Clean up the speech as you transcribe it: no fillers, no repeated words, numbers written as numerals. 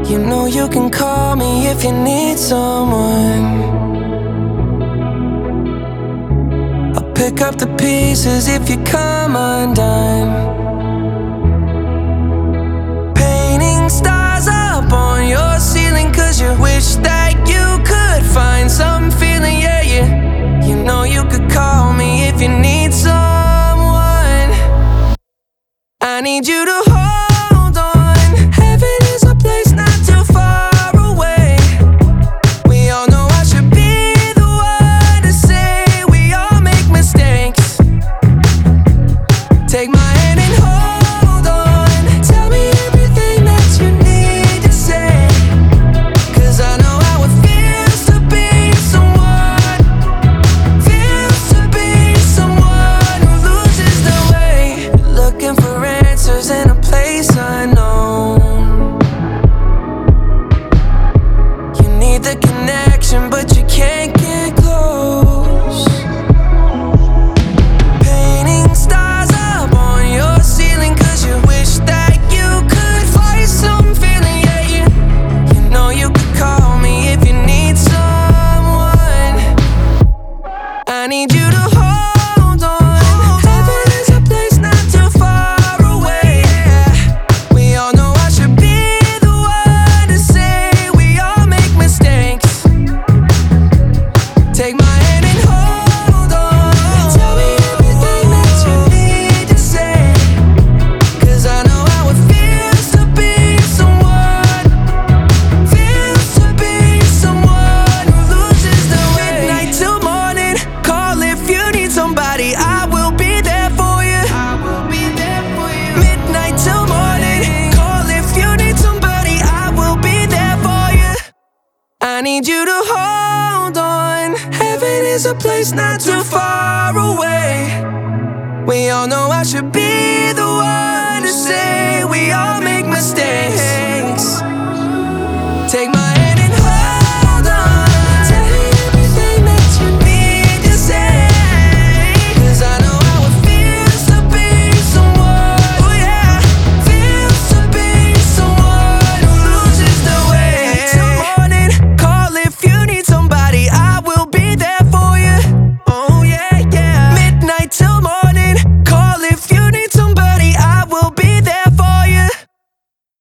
You know you can call me if you need someone. I'll pick up the pieces if you come undone. Painting stars up on your ceiling 'cause you wish that you could find some feeling, yeah, yeah. You know you could call me if you need someone. I need you to hold on. Heaven is a place not too far away. We all know I should be the one to say we all make mistakes. Take my hand and hold on. Tell me everything that you need to say, 'cause I know how it feels to be someone. Feels to be someone who loses their way. Looking for answers in a place unknown. You need the connection, but you can't get close. Painting stars up on your ceiling 'cause you wish that you could find some feeling, yeah, yeah. You know you could call me if you need someone. I need you to hold on. Heaven is a place not too far away. We all know I should be the one to say we all make mistakes. Take my hand and hold on. Tell me everything that you need to say, 'cause I know how it feels to be someone. Feels to be someone who loses their way. Midnight till morning, call if you need somebody. I will be there for you. I will be there for you. Midnight till morning, call if you need somebody. I will be there for you. I need you to hold on. Heaven is a place not too far away. We all know I should be the one to say we all